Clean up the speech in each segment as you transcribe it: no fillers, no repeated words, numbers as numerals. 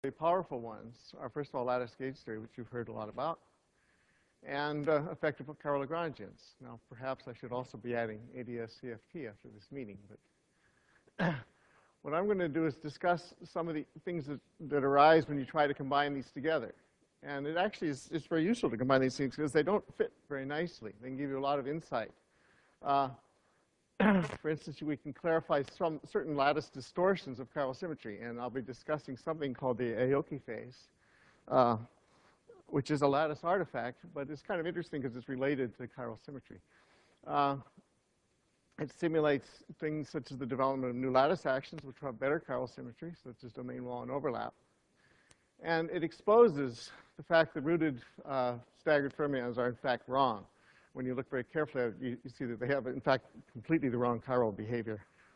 very powerful ones are, first of all, lattice gauge theory, which you've heard a lot about, and effective chiral Lagrangians. Now, perhaps I should also be adding ADS-CFT after this meeting, but what I'm going to do is discuss some of the things that arise when you try to combine these together. And it actually is it's very useful to combine these things because they don't fit very nicely. They can give you a lot of insight. For instance, we can clarify some certain lattice distortions of chiral symmetry, and I'll be discussing something called the Aoki phase, which is a lattice artifact, but it's kind of interesting because it's related to chiral symmetry. It simulates things such as the development of new lattice actions, which have better chiral symmetry, such as domain wall and overlap. And it exposes the fact that rooted staggered fermions are, in fact, wrong. When you look very carefully at it, you see that they have, in fact, completely the wrong chiral behavior.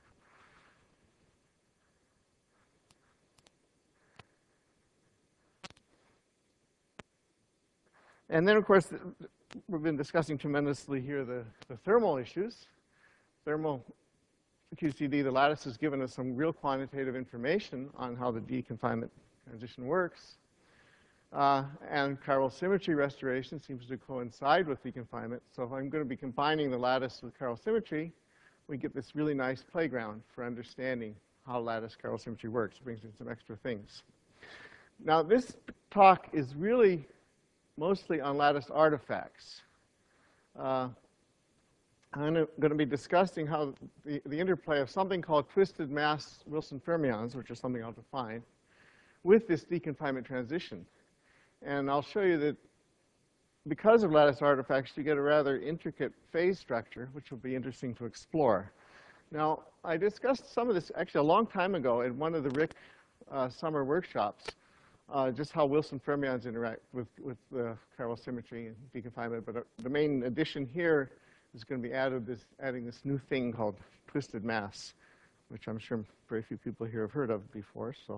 And then, of course, we've been discussing tremendously here the thermal issues. Thermal QCD, the lattice has given us some real quantitative information on how the deconfinement transition works. And chiral symmetry restoration seems to coincide with deconfinement. So if I'm going to be combining the lattice with chiral symmetry, we get this really nice playground for understanding how lattice chiral symmetry works. It brings in some extra things. Now, this talk is really mostly on lattice artifacts. I'm going to be discussing how the interplay of something called twisted mass Wilson fermions, which is something I'll define, with this deconfinement transition. And I'll show you that because of lattice artifacts, you get a rather intricate phase structure, which will be interesting to explore. Now, I discussed some of this actually a long time ago in one of the RHIC summer workshops, just how Wilson fermions interact with the chiral symmetry and deconfinement. But the main addition here is going to be adding this new thing called twisted mass, which I'm sure very few people here have heard of before. So.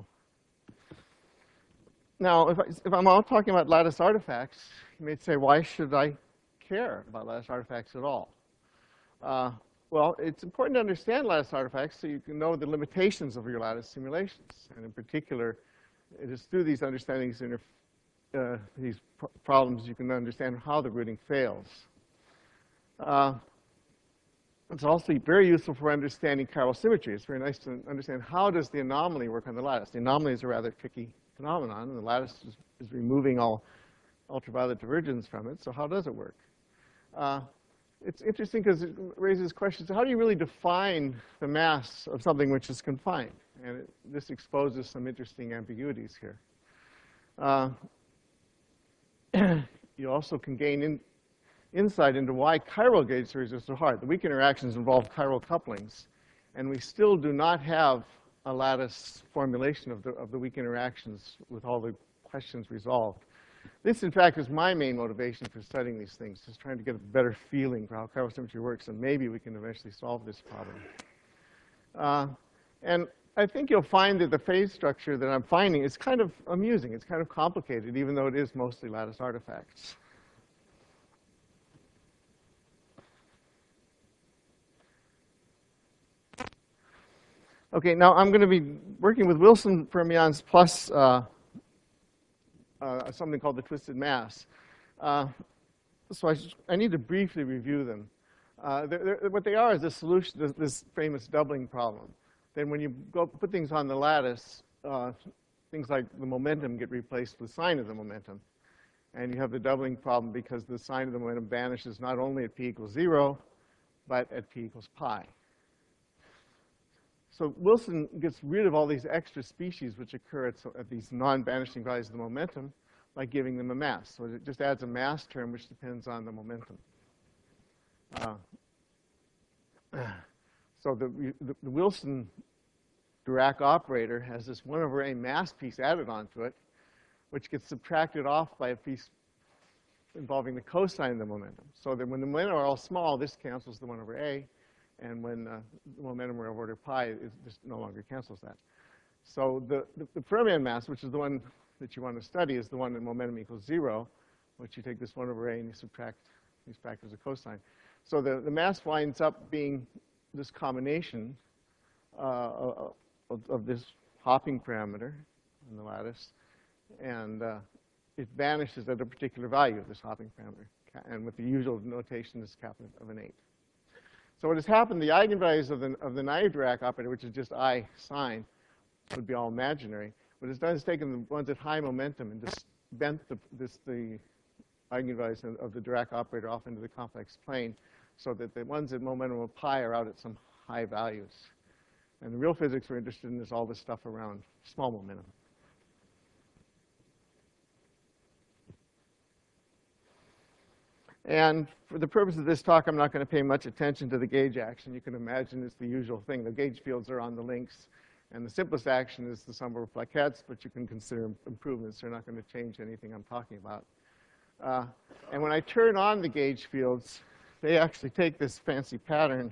Now, if I'm all talking about lattice artifacts, you may say, why should I care about lattice artifacts at all? Well, it's important to understand lattice artifacts so you can know the limitations of your lattice simulations. And in particular, it is through these understandings, these problems, you can understand how the rooting fails. It's also very useful for understanding chiral symmetry. It's very nice to understand how does the anomaly work on the lattice. The anomaly is a rather tricky phenomenon, and the lattice is removing all ultraviolet divergence from it. So how does it work? It's interesting because it raises questions. How do you really define the mass of something which is confined? And this exposes some interesting ambiguities here. You also can gain insight into why chiral gauge theories are so hard. The weak interactions involve chiral couplings, and we still do not have a lattice formulation of the weak interactions with all the questions resolved. This, in fact, is my main motivation for studying these things, just trying to get a better feeling for how chiral symmetry works, and maybe we can eventually solve this problem. And I think you'll find that the phase structure that I'm finding is kind of amusing. It's kind of complicated, even though it is mostly lattice artifacts. Okay, now I'm going to be working with Wilson fermions plus something called the twisted mass. So I need to briefly review them. What they are is a solution, this famous doubling problem. Then when you go put things on the lattice, things like the momentum get replaced with sign of the momentum. And you have the doubling problem because the sign of the momentum vanishes not only at p equals 0, but at p equals pi. So Wilson gets rid of all these extra species which occur at these non-vanishing values of the momentum by giving them a mass. So it just adds a mass term which depends on the momentum. So the Wilson Dirac operator has this 1 over a mass piece added onto it, which gets subtracted off by a piece involving the cosine of the momentum. So that when the momentum are all small, this cancels the 1 over a. And when the momentum are of order pi, it just no longer cancels that. So the fermion mass, which is the one that you want to study, is the one that momentum equals 0, which you take this 1 over a and you subtract these factors of cosine. So the mass winds up being this combination of this hopping parameter in the lattice And it vanishes at a particular value of this hopping parameter. And with the usual notation is kappa of an 8. So what has happened, the eigenvalues of the naive Dirac operator, which is just I sine, would be all imaginary. What it's done is taken the ones at high momentum and just bent the eigenvalues of the Dirac operator off into the complex plane so that the ones at momentum of pi are out at some high values. And the real physics we're interested in is all this stuff around small momentum. And for the purpose of this talk, I'm not going to pay much attention to the gauge action. You can imagine it's the usual thing. The gauge fields are on the links. And the simplest action is the sum over plaquettes, but you can consider improvements. They're not going to change anything I'm talking about. And when I turn on the gauge fields, they actually take this fancy pattern.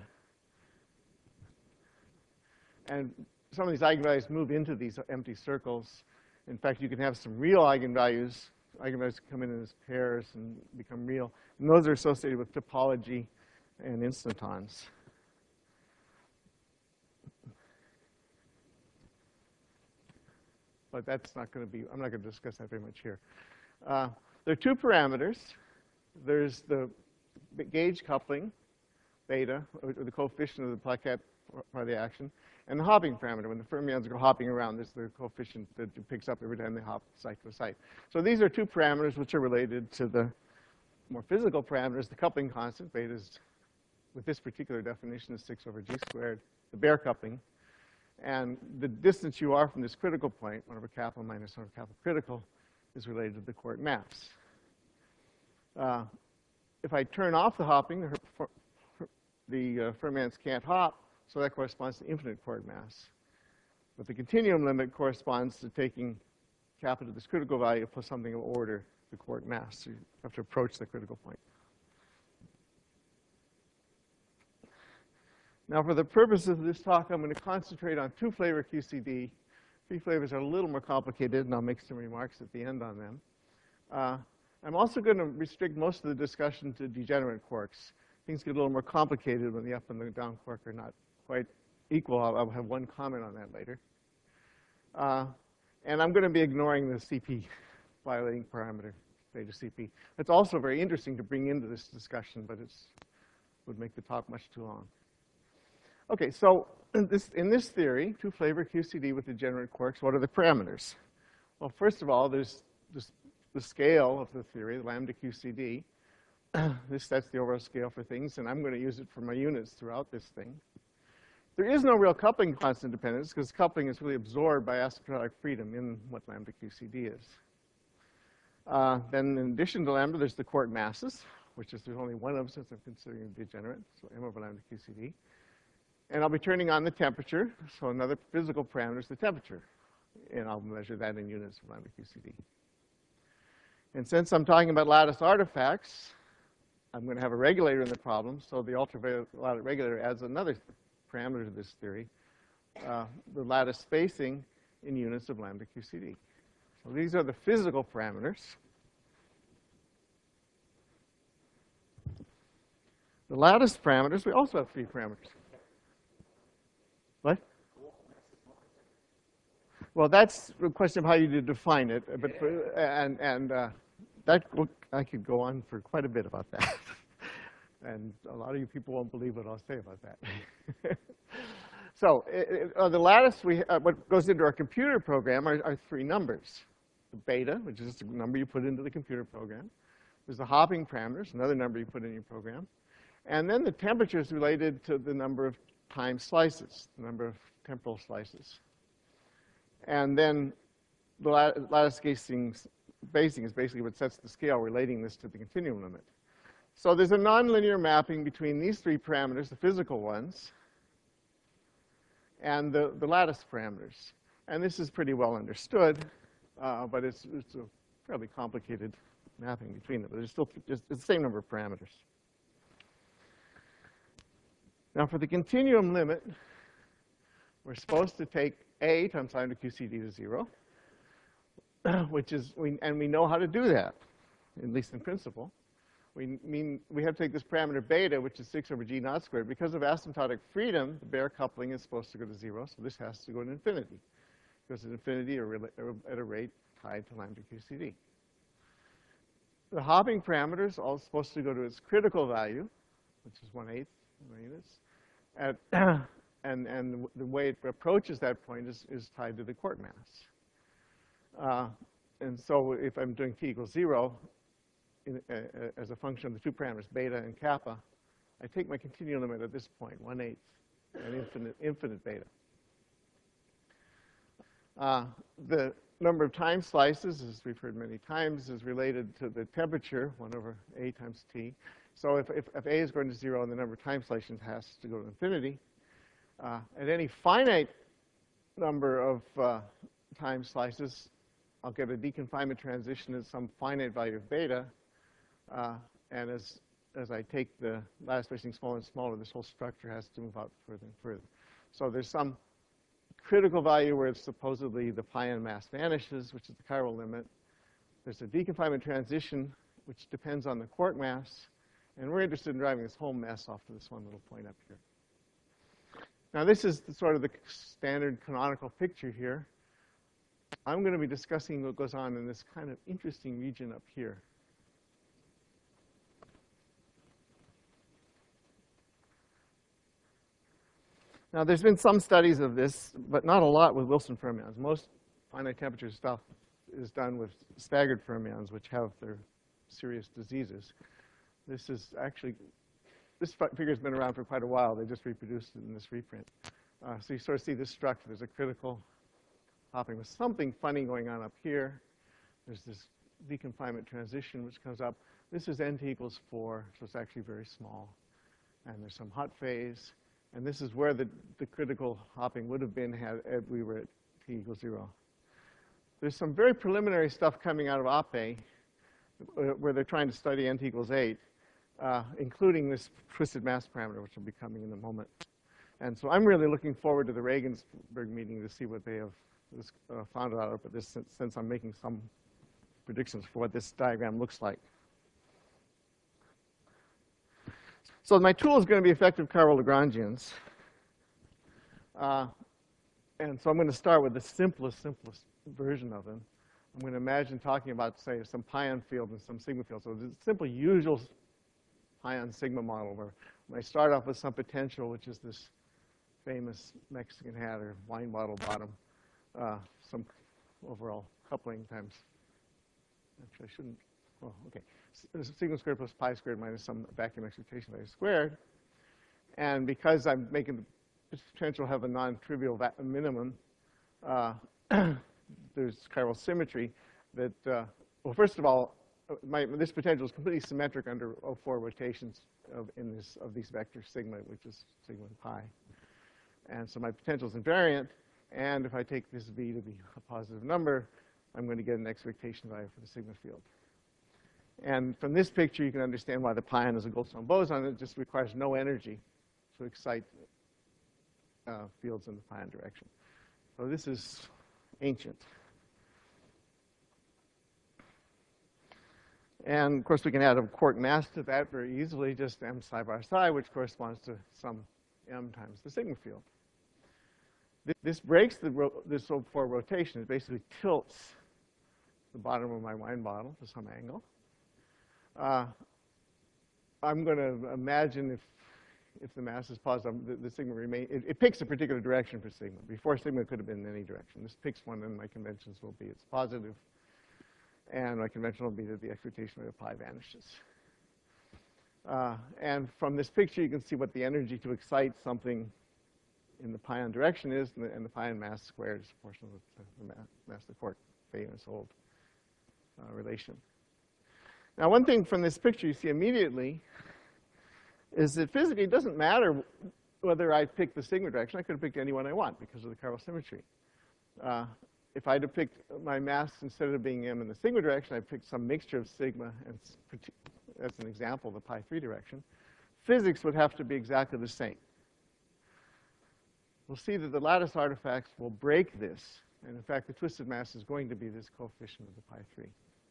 And some of these eigenvalues move into these empty circles. In fact, you can have some real eigenvalues. Eigenvalues come in as pairs and become real. And those are associated with topology and instantons. But that's not going to be, I'm not going to discuss that very much here. There are two parameters. There's the gauge coupling, beta, or the coefficient of the plaquette part of the action, and the hopping parameter. When the fermions go hopping around, there's the coefficient that it picks up every time they hop site to site. So these are two parameters which are related to the more physical parameters. The coupling constant, beta is, with this particular definition, is 6 over g squared. The bare coupling. And the distance you are from this critical point, 1 over kappa minus 1 over kappa critical, is related to the quark mass. If I turn off the hopping, the fermions can't hop, so that corresponds to infinite quark mass. But the continuum limit corresponds to taking kappa to this critical value plus something of order the quark mass. So you have to approach the critical point. Now, for the purpose of this talk, I'm going to concentrate on two-flavor QCD. Three flavors are a little more complicated, and I'll make some remarks at the end on them. I'm also going to restrict most of the discussion to degenerate quarks. Things get a little more complicated when the up and the down quark are not quite equal. I'll have one comment on that later. And I'm going to be ignoring the CP violating parameter, theta CP. It's also very interesting to bring into this discussion, but it would make the talk much too long. Okay, so in this theory, two-flavor QCD with degenerate quarks, what are the parameters? Well, first of all, there's the scale of the theory, the lambda QCD. This sets the overall scale for things, and I'm going to use it for my units throughout this thing. There is no real coupling constant dependence, because coupling is really absorbed by asymptotic freedom in what lambda QCD is. Then in addition to lambda, there's the quark masses, which is there's only one of them since I'm considering a degenerate, so m over lambda QCD. And I'll be turning on the temperature, so another physical parameter is the temperature. And I'll measure that in units of lambda QCD. And since I'm talking about lattice artifacts, I'm going to have a regulator in the problem, so the ultraviolet regulator adds another parameter to this theory, the lattice spacing in units of lambda QCD. So these are the physical parameters. The lattice parameters, we also have three parameters. What? Well, that's a question of how you define it, but that I could go on for quite a bit about that, and a lot of you people won't believe what I'll say about that. So the lattice, what goes into our computer program are three numbers: the beta, which is the number you put into the computer program. There's the hopping parameters, another number you put in your program, and then the temperature is related to the number of time slices, the number of temporal slices. And then the lattice spacing is basically what sets the scale, relating this to the continuum limit. So there's a nonlinear mapping between these three parameters, the physical ones, and the lattice parameters. And this is pretty well understood, but it's a fairly complicated mapping between them. But it's still it's the same number of parameters. Now, for the continuum limit, we're supposed to take A times lambda QCD to 0, which is, and we know how to do that, at least in principle. We have to take this parameter beta, which is 6 over g naught squared. Because of asymptotic freedom, the bare coupling is supposed to go to 0, so this has to go to infinity. It goes to infinity or at a rate tied to lambda QCD. The hopping parameter is all supposed to go to its critical value, which is 1/8 units. And the way it approaches that point is tied to the quark mass. And so if I'm doing t equals 0 as a function of the two parameters, beta and kappa, I take my continuum limit at this point, 1/8, and infinite beta. The number of time slices, as we've heard many times, is related to the temperature, 1/a times t. So if a is going to 0, and the number of time slices has to go to infinity, at any finite number of time slices, I'll get a deconfinement transition at some finite value of beta. And as I take the lattice spacing smaller and smaller, this whole structure has to move out further and further. So there's some critical value where it's supposedly the pion mass vanishes, which is the chiral limit. There's a deconfinement transition, which depends on the quark mass. And we're interested in driving this whole mess off to this one little point up here. Now, this is sort of the standard canonical picture here. I'm going to be discussing what goes on in this kind of interesting region up here. Now, there's been some studies of this, but not a lot with Wilson fermions. Most finite temperature stuff is done with staggered fermions, which have their serious diseases. This is actually, this figure's been around for quite a while. They just reproduced it in this reprint. So you sort of see this structure. There's a critical hopping with something funny going on up here. There's this deconfinement transition which comes up. This is n t equals 4, so it's actually very small. And there's some hot phase. And this is where the critical hopping would have been had we were at t equals 0. There's some very preliminary stuff coming out of APE where they're trying to study n t equals 8, including this twisted mass parameter, which will be coming in a moment. And so I'm really looking forward to the Regensburg meeting to see what they have found out about this, since I'm making some predictions for what this diagram looks like. So my tool is going to be effective chiral Lagrangians. And so I'm going to start with the simplest version of them. I'm going to imagine talking about, say, some pion field and some sigma field. So the simple usual pion sigma model where I start off with some potential, which is this famous Mexican hat or wine bottle bottom, some overall coupling times. Actually, I shouldn't. Oh, okay. Sigma squared plus pi squared minus some vacuum excitation value squared. And because I'm making the potential have a non-trivial minimum, there's chiral symmetry that, well, first of all, this potential is completely symmetric under O4 rotations of these vectors sigma, which is sigma and pi. And so my potential is invariant. And if I take this v to be a positive number, I'm going to get an expectation value for the sigma field. And from this picture, you can understand why the pion is a Goldstone boson. It just requires no energy to excite fields in the pion direction. So this is ancient. And of course, we can add a quark mass to that very easily, just m psi bar psi, which corresponds to some m times the sigma field. This breaks this O4 rotation. It basically tilts the bottom of my wine bottle to some angle. I'm going to imagine if the mass is positive, the sigma remains. It picks a particular direction for sigma. Before, sigma could have been in any direction. This picks one, and my conventions will be it's positive. And my convention will be that the excitation rate of pi vanishes. And from this picture, you can see what the energy to excite something in the pion direction is, and the pion mass squared is proportional to the mass of the quark, famous old relation. Now, one thing from this picture you see immediately is that physically it doesn't matter whether I pick the sigma direction. I could have picked any one I want because of the chiral symmetry. If I'd have picked my mass instead of being m in the sigma direction, I picked some mixture of sigma, and that's an example of the pi 3 direction. Physics would have to be exactly the same. We'll see that the lattice artifacts will break this. And in fact, the twisted mass is going to be this coefficient of the pi 3.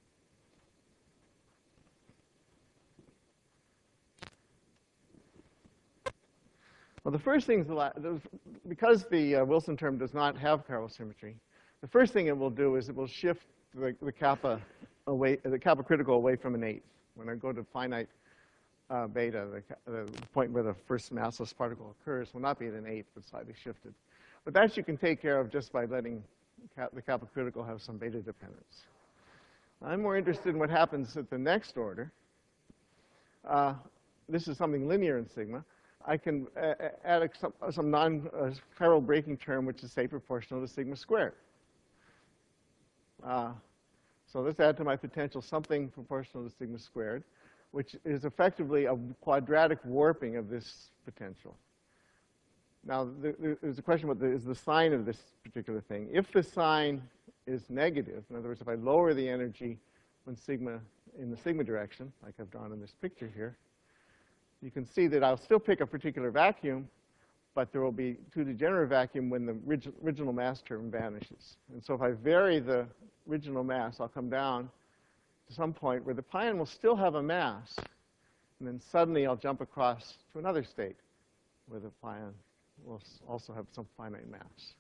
Well, the first thing is, because the Wilson term does not have chiral symmetry, the first thing it will do is it will shift the kappa away, the kappa critical away from an 8. When I go to finite beta, the point where the first massless particle occurs will not be at an 8, but slightly shifted. But that you can take care of just by letting the kappa critical have some beta dependence. I'm more interested in what happens at the next order. This is something linear in sigma. I can add some non-chiral breaking term, which is, say, proportional to sigma squared. So let's add to my potential something proportional to sigma squared, which is effectively a quadratic warping of this potential. Now, there's a question about is the sign of this particular thing. If the sign is negative, in other words, if I lower the energy when sigma in the sigma direction, like I've drawn in this picture here, you can see that I'll still pick a particular vacuum, but there will be two degenerate vacuum when the original mass term vanishes. And so if I vary the original mass, I'll come down to some point where the pion will still have a mass, and then suddenly I'll jump across to another state where the pion will also have some finite mass.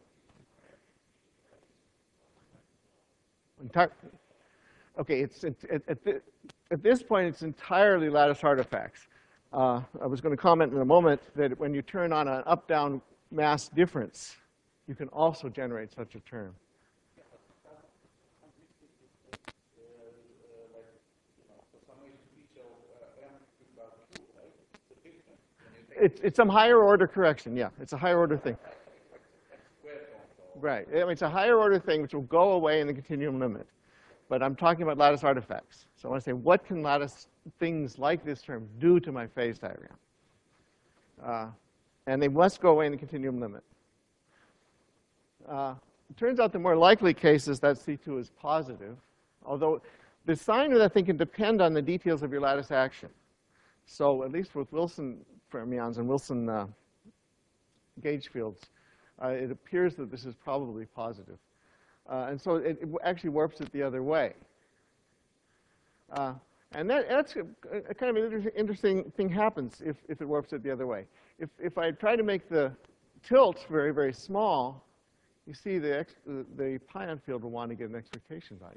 Okay, at this point, it's entirely lattice artifacts. I was going to comment in a moment that when you turn on an up-down mass difference, you can also generate such a term. It's some higher order correction, yeah. It's a higher order thing. Right. I mean, it's a higher order thing which will go away in the continuum limit. But I'm talking about lattice artifacts. So I want to say, what can lattice things like this term do to my phase diagram? And they must go away in the continuum limit. It turns out the more likely case is that C2 is positive, although the sign of that thing can depend on the details of your lattice action. So at least with Wilson fermions and Wilson gauge fields, it appears that this is probably positive. And so it actually warps it the other way. And that's a kind of an interesting thing happens if it warps it the other way. If I try to make the tilt very, very small, you see the pion field will want to get an expectation value.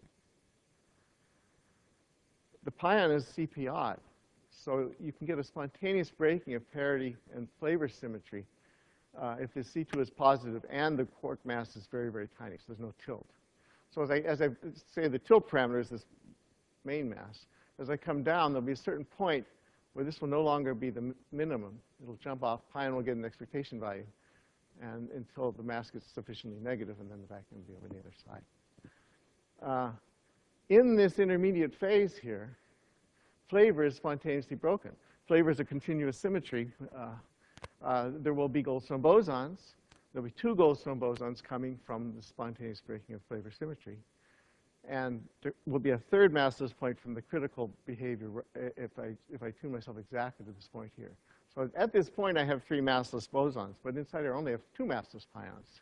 The pion is CP odd. So you can get a spontaneous breaking of parity and flavor symmetry if the C2 is positive and the quark mass is very, very tiny, so there's no tilt. So as I say, the tilt parameter is this main mass. As I come down, there'll be a certain point where this will no longer be the minimum. It'll jump off, pion will get an expectation value, and until the mass gets sufficiently negative, and then the vacuum will be over the other side. In this intermediate phase here, flavor is spontaneously broken. Flavor is a continuous symmetry. There will be Goldstone bosons. There'll be two Goldstone bosons coming from the spontaneous breaking of flavor symmetry. And there will be a third massless point from the critical behavior if I tune myself exactly to this point here. So at this point, I have three massless bosons, but inside I only have two massless pions.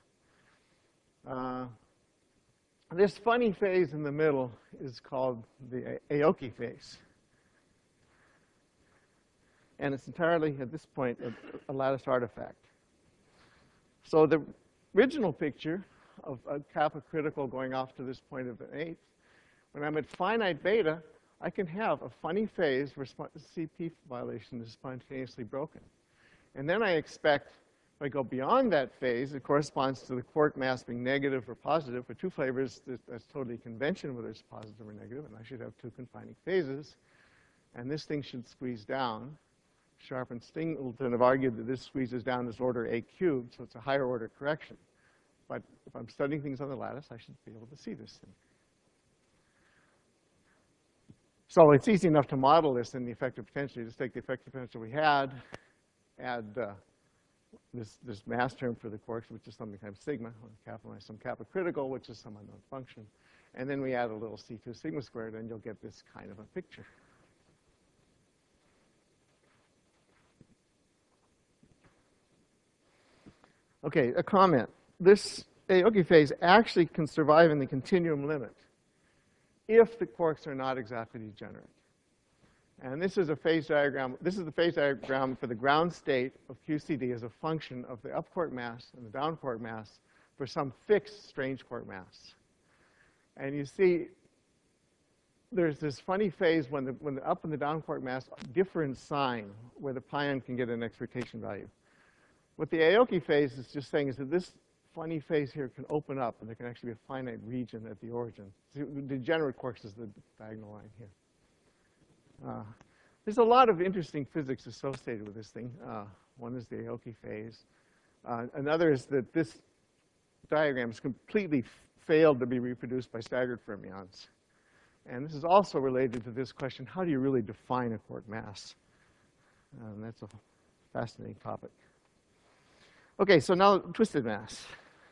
This funny phase in the middle is called the Aoki phase. And it's entirely, at this point, a lattice artifact. So the original picture of a kappa critical going off to this point of an 8, when I'm at finite beta, I can have a funny phase where CP violation is spontaneously broken. And then I expect, if I go beyond that phase, it corresponds to the quark mass being negative or positive. For two flavors, that's totally convention whether it's positive or negative, and I should have two confining phases. And this thing should squeeze down. Sharp and Stingleton have argued that this squeezes down this order A cubed, so it's a higher order correction. But if I'm studying things on the lattice, I should be able to see this thing. So it's easy enough to model this in the effective potential. You just take the effective potential we had, add this mass term for the quarks, which is something times sigma, capitalize some kappa critical, which is some unknown function. And then we add a little C2 sigma squared, and you'll get this kind of a picture. Okay, a comment. This Aoki phase actually can survive in the continuum limit if the quarks are not exactly degenerate. And this is a phase diagram. This is the phase diagram for the ground state of QCD as a function of the up quark mass and the down quark mass for some fixed strange quark mass. And you see there's this funny phase when the up and the down quark mass differ in sign, where the pion can get an expectation value. What the Aoki phase is just saying is that this funny phase here can open up, and there can actually be a finite region at the origin. So the degenerate quarks is the diagonal line here. There's a lot of interesting physics associated with this thing. One is the Aoki phase. Another is that this diagram has completely failed to be reproduced by staggered fermions. And this is also related to this question, how do you really define a quark mass? And that's a fascinating topic. Okay, so now twisted mass.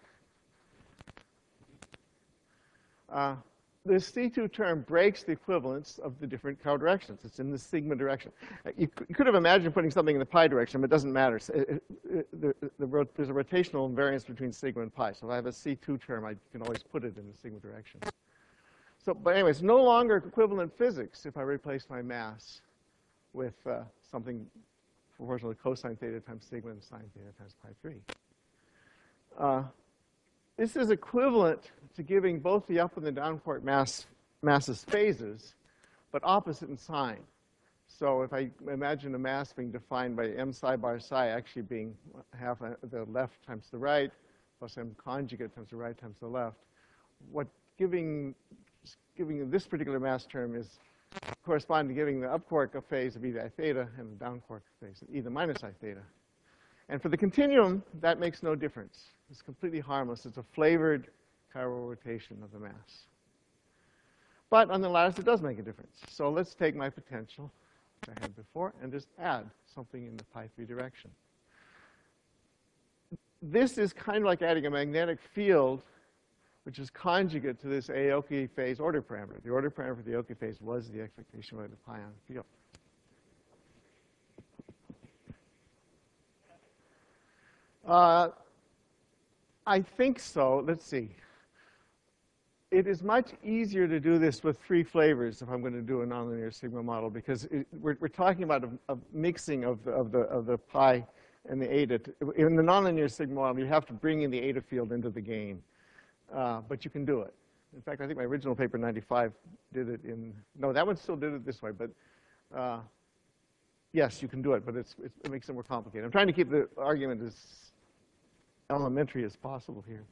This C2 term breaks the equivalence of the different co-directions. It's in the sigma direction. You could have imagined putting something in the pi direction, but it doesn't matter. There's a rotational invariance between sigma and pi. So if I have a C2 term, I can always put it in the sigma direction. So, but anyway, it's no longer equivalent physics if I replace my mass with something proportional to cosine theta times sigma and sine theta times pi 3. This is equivalent to giving both the up and the down quark masses phases, but opposite in sign. So if I imagine a mass being defined by m psi bar psi actually being half the left times the right, plus m conjugate times the right times the left, what giving this particular mass term is corresponding to giving the up quark a phase of e I theta and the down quark a phase of e the minus I theta. And for the continuum, that makes no difference. It's completely harmless. It's a flavored chiral rotation of the mass. But on the lattice, it does make a difference. So let's take my potential that I had before and just add something in the pi 3 direction. This is kind of like adding a magnetic field, which is conjugate to this Aoki phase order parameter. The order parameter for the Aoki phase was the expectation by the pion field. I think so. Let's see. It is much easier to do this with 3 flavors if I'm going to do a nonlinear sigma model, because we're talking about a mixing of the pi and the eta. In the nonlinear sigma model, you have to bring in the eta field into the gain, but you can do it. In fact, I think my original paper 95 did it in, no, that one still did it this way, but yes, you can do it, but it makes it more complicated. I'm trying to keep the argument as elementary as possible here.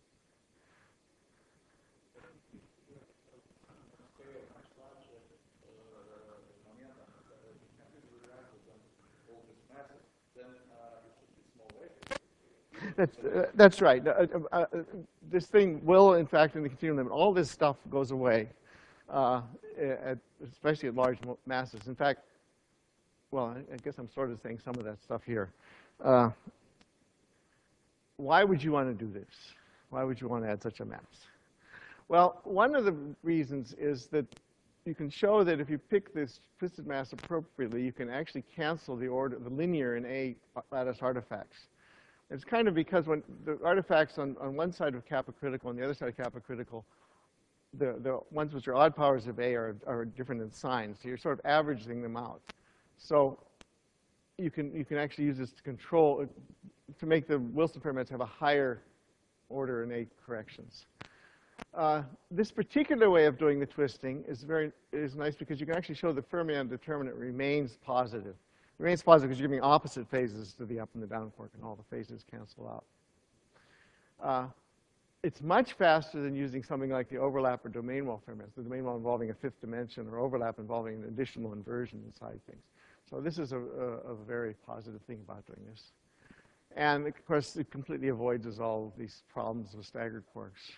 That's right. This thing will, in fact, in the continuum limit, all this stuff goes away, especially at large masses. In fact, well, I guess I'm sort of saying some of that stuff here. Why would you want to do this? Why would you want to add such a mass? Well, one of the reasons is that you can show that if you pick this twisted mass appropriately, you can actually cancel the linear and A lattice artifacts. It's kind of because when the artifacts on one side of kappa critical and the other side of kappa critical, the ones which are odd powers of A are different in sign. So you're sort of averaging them out. So you can actually use this to control, to make the Wilson fermions have a higher order in A corrections. This particular way of doing the twisting is nice because you can actually show the fermion determinant remains positive. It remains positive because you're giving opposite phases to the up and the down quark, and all the phases cancel out. It's much faster than using something like the overlap or domain wall fermions, the domain wall involving a 5th dimension, or overlap involving an additional inversion inside things. So this is a very positive thing about doing this. And of course, it completely avoids all these problems with staggered quarks.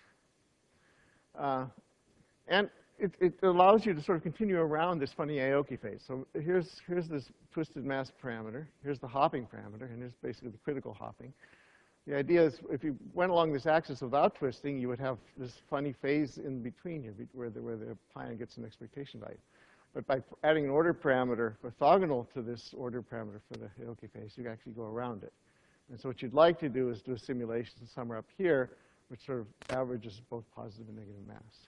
And it allows you to sort of continue around this funny Aoki phase. So here's this twisted mass parameter. Here's the hopping parameter, and here's basically the critical hopping. The idea is if you went along this axis without twisting, you would have this funny phase in between here where the pion gets an expectation value. But by adding an order parameter orthogonal to this order parameter for the Aoki phase, you can actually go around it. And so what you'd like to do is do a simulation somewhere up here, which sort of averages both positive and negative mass.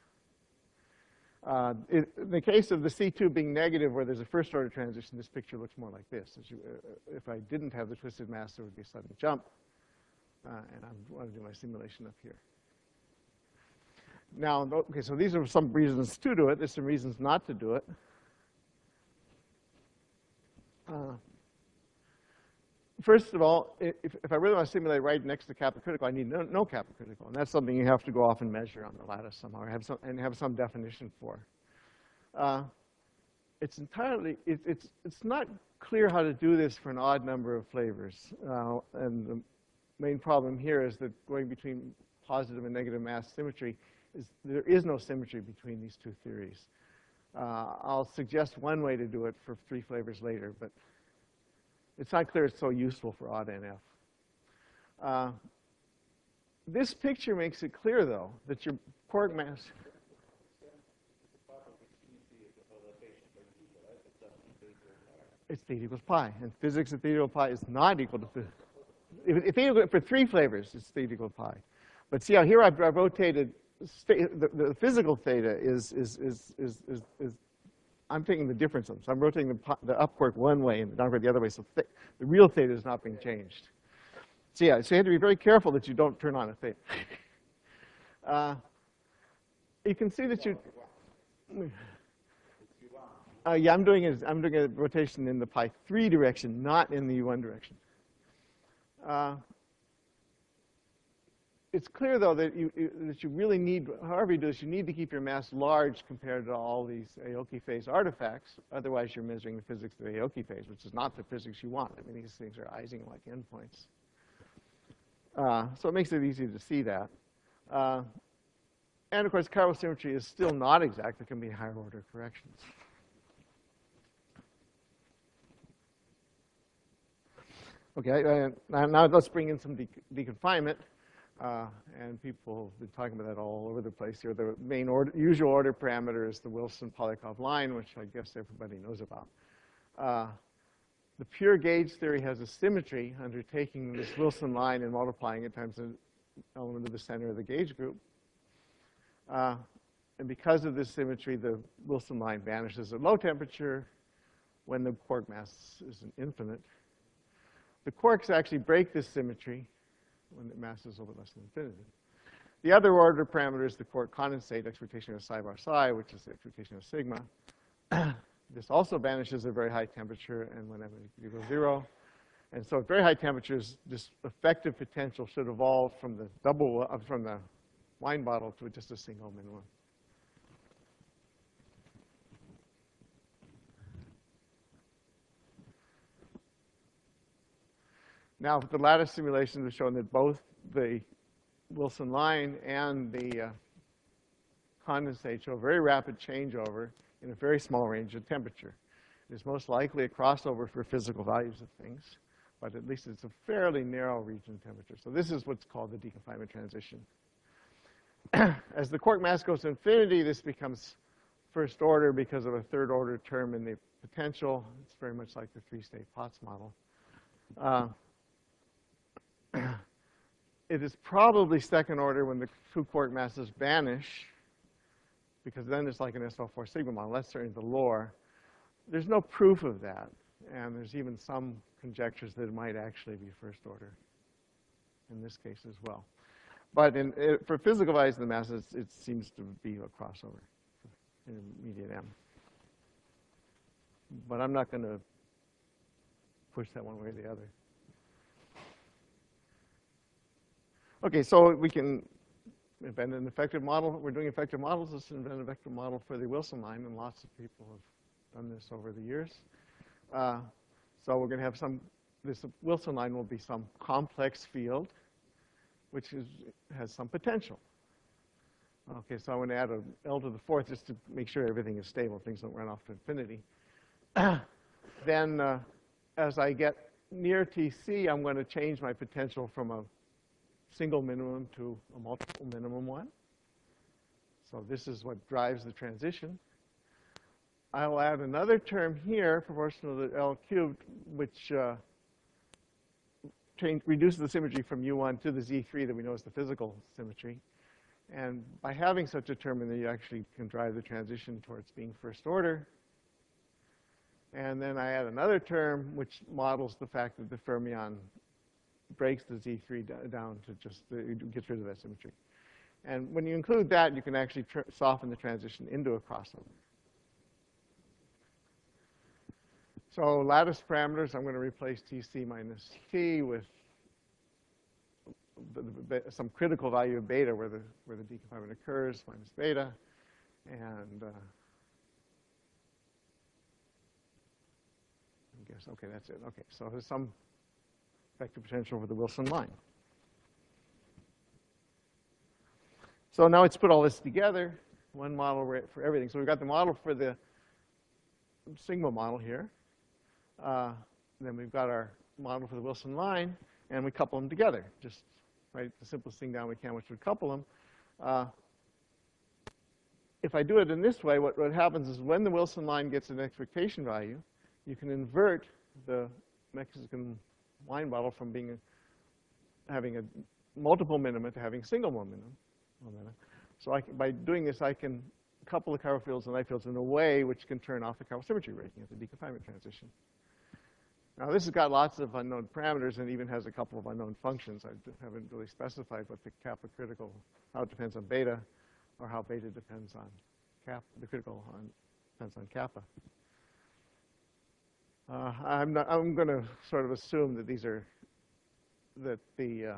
In the case of the C2 being negative, where there's a first order transition, this picture looks more like this. If I didn't have the twisted mass, there would be a sudden jump. And I want to do my simulation up here. Now, okay, so these are some reasons to do it. There's some reasons not to do it. First of all, if I really want to simulate right next to kappa critical, I need no kappa critical. And that's something you have to go off and measure on the lattice somehow, or have some definition for. It's not clear how to do this for an odd number of flavors. And the main problem here is that going between positive and negative mass symmetry, there is no symmetry between these two theories. I'll suggest one way to do it for 3 flavors later, but it's not clear it's so useful for odd NF. This picture makes it clear, though, that your quark mass... It's theta equals pi. And physics of theta equal pi is not equal to... If theta, for 3 flavors, it's theta equal pi. But see how here I've rotated... The physical theta is I'm taking the difference of them. So I'm rotating the up quark one way and the down quark the other way. So the real theta is not being changed. So yeah, so you have to be very careful that you don't turn on a theta. You can see that you. Yeah, I'm doing a rotation in the pi 3 direction, not in the U1 direction. It's clear, though, that you really need, however you do this, you need to keep your mass large compared to all these Aoki phase artifacts. Otherwise, you're measuring the physics of the Aoki phase, which is not the physics you want. I mean, these things are Ising-like endpoints. So it makes it easy to see that. And, of course, chiral symmetry is still not exact. There can be higher order corrections. Okay, now let's bring in some deconfinement. And people have been talking about that all over the place here. The main usual order parameter is the Wilson-Polyakov line, which I guess everybody knows about. The pure gauge theory has a symmetry under taking this Wilson line and multiplying it times an element of the center of the gauge group. And because of this symmetry, the Wilson line vanishes at low temperature when the quark mass is infinite. The quarks actually break this symmetry when the mass is over less than infinity. The other order parameter is the quark condensate expectation of psi bar psi, which is the expectation of sigma. This also vanishes at very high temperature and whenever it equals 0. And so at very high temperatures, this effective potential should evolve from the from the wine bottle to just a single minimum. Now, the lattice simulations have shown that both the Wilson line and the condensate show very rapid changeover in a very small range of temperature. It's most likely a crossover for physical values of things, but at least it's a fairly narrow region of temperature. So this is what's called the deconfinement transition. As the quark mass goes to infinity, this becomes first order because of a third order term in the potential. It's very much like the 3-state Potts model. It is probably second order when the 2 quark masses vanish, because then it's like an SO4 sigma model. That's certainly the lore. There's no proof of that, and there's even some conjectures that it might actually be first order in this case as well. But for physical values of the masses, it seems to be a crossover in immediate M. But I'm not going to push that one way or the other. Okay, so we can invent an effective model. We're doing effective models. Let's invent an effective model for the Wilson line, and lots of people have done this over the years. So we're going to have this Wilson line will be some complex field, which has some potential. Okay, so I'm going to add an L to the 4th just to make sure everything is stable, things don't run off to infinity. Then as I get near TC, I'm going to change my potential from a single minimum to a multiple minimum one. So this is what drives the transition. I'll add another term here, proportional to L cubed, which reduces the symmetry from U1 to the Z3 that we know is the physical symmetry. And by having such a term in there, you actually can drive the transition towards being first order. And then I add another term which models the fact that the fermion breaks the Z3 down to just, it gets rid of that symmetry. And when you include that, you can actually soften the transition into a crossover. So lattice parameters, I'm going to replace Tc minus T with some critical value of beta where the deconfinement occurs, minus beta. And I guess, okay, that's it. Okay, so there's some vector potential over the Wilson line. So now let's put all this together, one model for everything. So we've got the model for the sigma model here. Then we've got our model for the Wilson line, and we couple them together. Just write the simplest thing down we can, which would couple them. If I do it in this way, what happens is when the Wilson line gets an expectation value, you can invert the Mexican line model from having a multiple minima to having single minima. So by doing this, I can couple the chiral fields and light fields in a way which can turn off the chiral symmetry rating at the deconfinement transition. Now, this has got lots of unknown parameters and even has a couple of unknown functions. I haven't really specified what the kappa critical, how it depends on beta, or how beta depends on kappa, the critical depends on kappa. I'm going to sort of assume that these are, that the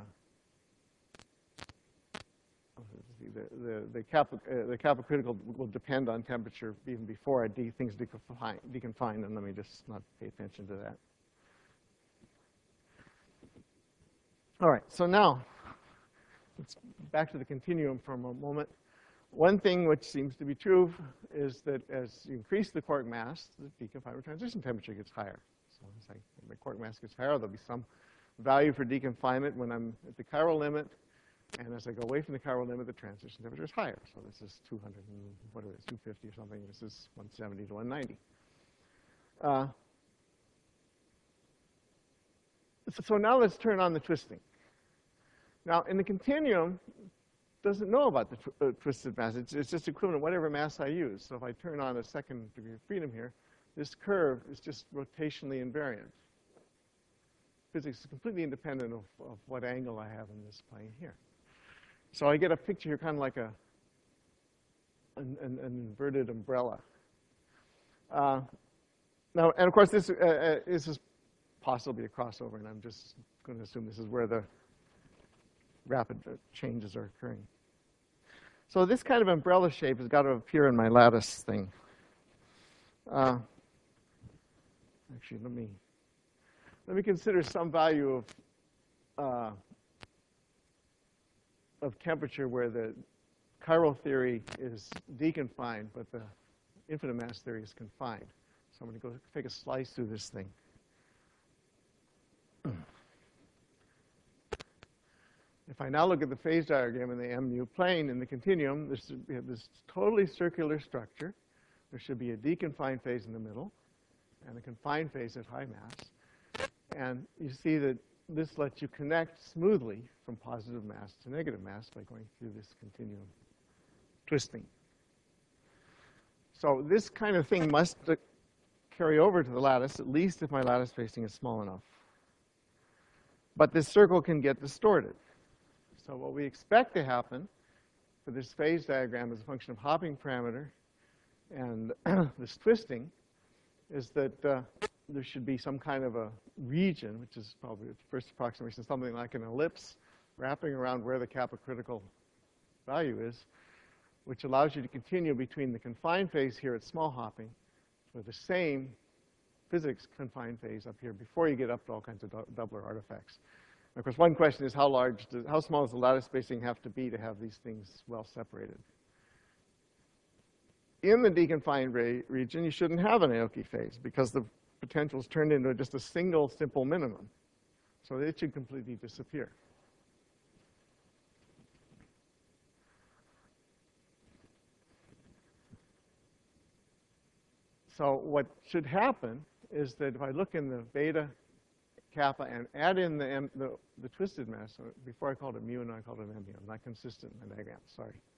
kappa critical will depend on temperature even before things deconfine, and let me just not pay attention to that. All right, so now let's back to the continuum for a moment. One thing which seems to be true is that as you increase the quark mass, the deconfinement transition temperature gets higher. So as the quark mass gets higher, there'll be some value for deconfinement when I'm at the chiral limit. And as I go away from the chiral limit, the transition temperature is higher. So this is 200 and whatever it is, 250 or something. This is 170 to 190. So now let's turn on the twisting. Now, in the continuum, doesn't know about the twisted mass. It's just equivalent to whatever mass I use. So if I turn on a second degree of freedom here, this curve is just rotationally invariant. Physics is completely independent of what angle I have in this plane here. So I get a picture here kind of like an inverted umbrella. Now, and of course, this is possibly a crossover, and I'm just going to assume this is where the rapid changes are occurring. So this kind of umbrella shape has got to appear in my lattice thing. Actually, let me consider some value of temperature where the chiral theory is deconfined, but the infinite mass theory is confined. So I'm going to go take a slice through this thing. If I now look at the phase diagram in the mu plane in the continuum, we have this totally circular structure. There should be a deconfined phase in the middle and a confined phase at high mass. And you see that this lets you connect smoothly from positive mass to negative mass by going through this continuum twisting. So this kind of thing must carry over to the lattice, at least if my lattice spacing is small enough. But this circle can get distorted. So what we expect to happen for this phase diagram as a function of hopping parameter and this twisting is that there should be some kind of a region, which is probably the first approximation, something like an ellipse wrapping around where the kappa critical value is, which allows you to continue between the confined phase here at small hopping with the same physics confined phase up here before you get up to all kinds of doubler artifacts. And of course, one question is how small does the lattice spacing have to be to have these things well separated? In the deconfined region, you shouldn't have an Aoki phase because the potential is turned into just a single simple minimum. So it should completely disappear. So what should happen is that if I look in the beta kappa and add in the twisted mass, so before I called it mu and I called it mu, I'm not consistent in my diagram,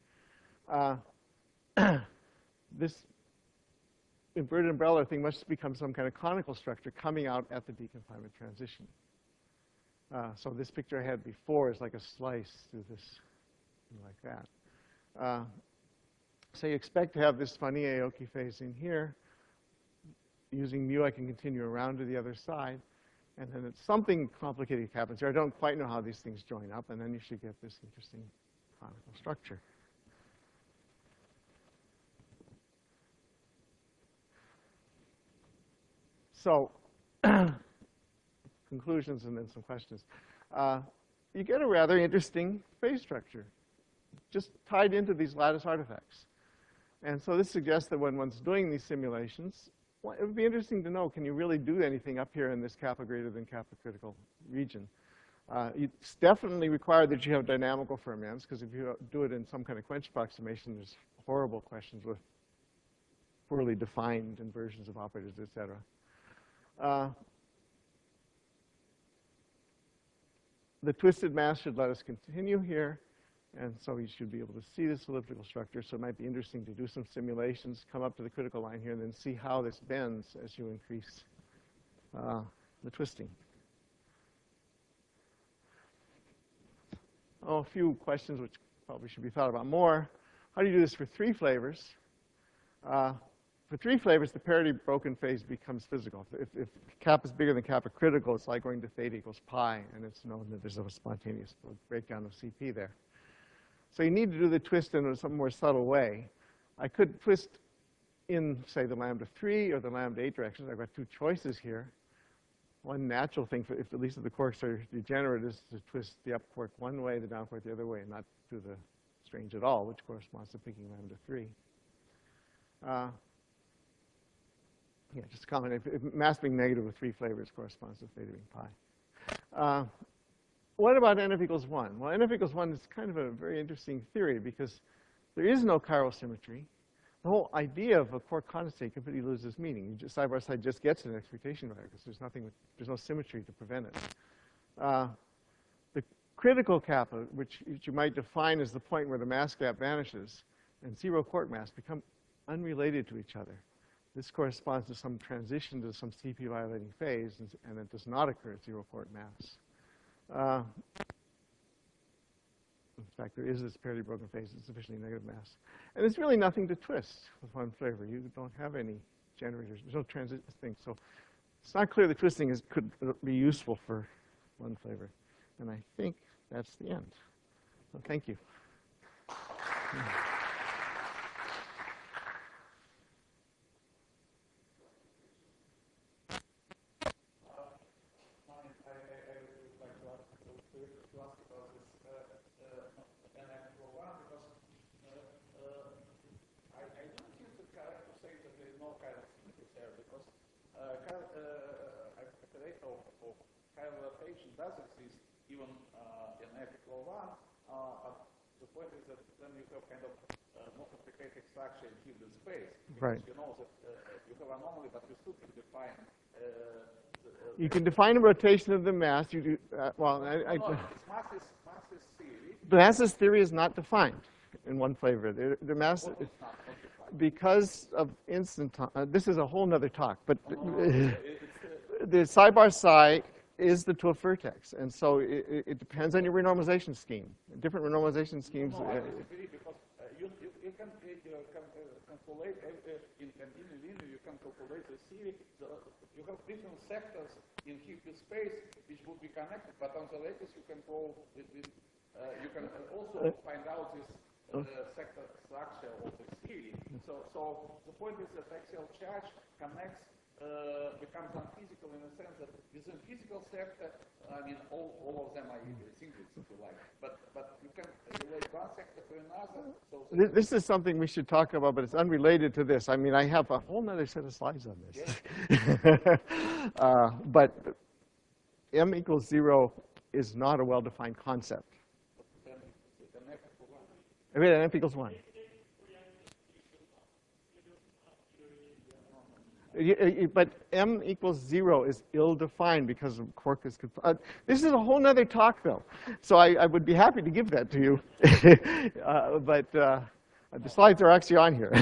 sorry. This inverted umbrella thing must become some kind of conical structure coming out at the deconfinement transition. So this picture I had before is like a slice through this like that. So you expect to have this funny Aoki phase in here. Using mu, I can continue around to the other side. And then it's something complicated happens here. I don't quite know how these things join up, and then you should get this interesting conical structure. So conclusions and then some questions. You get a rather interesting phase structure just tied into these lattice artifacts. And so this suggests that when one's doing these simulations, well, it would be interesting to know, can you really do anything up here in this kappa greater than kappa critical region? It's definitely required that you have dynamical fermions, because if you do it in some kind of quench approximation, there's horrible questions with poorly defined inversions of operators, et cetera. The twisted mass should let us continue here. And so you should be able to see this elliptical structure. So it might be interesting to do some simulations, come up to the critical line here, and then see how this bends as you increase the twisting. Oh, a few questions which probably should be thought about more. How do you do this for 3 flavors? For 3 flavors, the parity broken phase becomes physical. If kappa is bigger than kappa critical, it's like going to theta equals pi, and it's known that there's a spontaneous breakdown of CP there. So you need to do the twist in some more subtle way. I could twist in, say, the lambda 3 or the lambda 8 directions. I've got 2 choices here. One natural thing, if at least if the quarks are degenerate, is to twist the up quark one way, the down quark the other way, and not do the strange at all, which corresponds to picking lambda 3. Yeah, just a comment. If mass being negative with 3 flavors corresponds to theta being pi. What about NF equals 1? Well, NF equals 1 is kind of a very interesting theory because there is no chiral symmetry. The whole idea of a quark condensate completely loses meaning. You just, side by side just gets an expectation vector because there's no symmetry to prevent it. The critical kappa, which you might define as the point where the mass gap vanishes, and 0 quark mass become unrelated to each other. This corresponds to some transition to some CP violating phase, and it does not occur at 0 quark mass. In fact, there is this parity broken phase at sufficiently negative mass. And there's really nothing to twist with one flavor. You don't have any generators. There's no transit thing. So it's not clear the twisting could be useful for one flavor. And I think that's the end. So thank you. Does exist even in equal 1, but the point is that then you have kind of more complicated structure in Hilbert space. Because you know that you have anomaly, but you still can define. You can define a rotation of the mass. You do well. Mass's theory. The mass's theory is not defined in one flavor. The mass, because of instant time. This is a whole other talk, but the psi bar psi is the 12 vertex, and so it depends on your renormalization scheme. Different renormalization schemes. No, I disagree because you can calculate in continuous linear. You can calculate the theory. You have different sectors in Hilbert space which would be connected, but on the lattice you can go. You can also find out this sector structure of the theory. So the point is that axial charge connects. Becomes unphysical in the sense that within physical sector, I mean, all of them are singlets, if you like. But you can relate one sector to another. So this is something we should talk about, but it's unrelated to this. I mean, I have a whole other set of slides on this. Yeah. But m equals 0 is not a well-defined concept. I mean, m equals 1. But m equals 0 is ill-defined because of quark is. This is a whole other talk, though. So I would be happy to give that to you. But the slides are actually on here.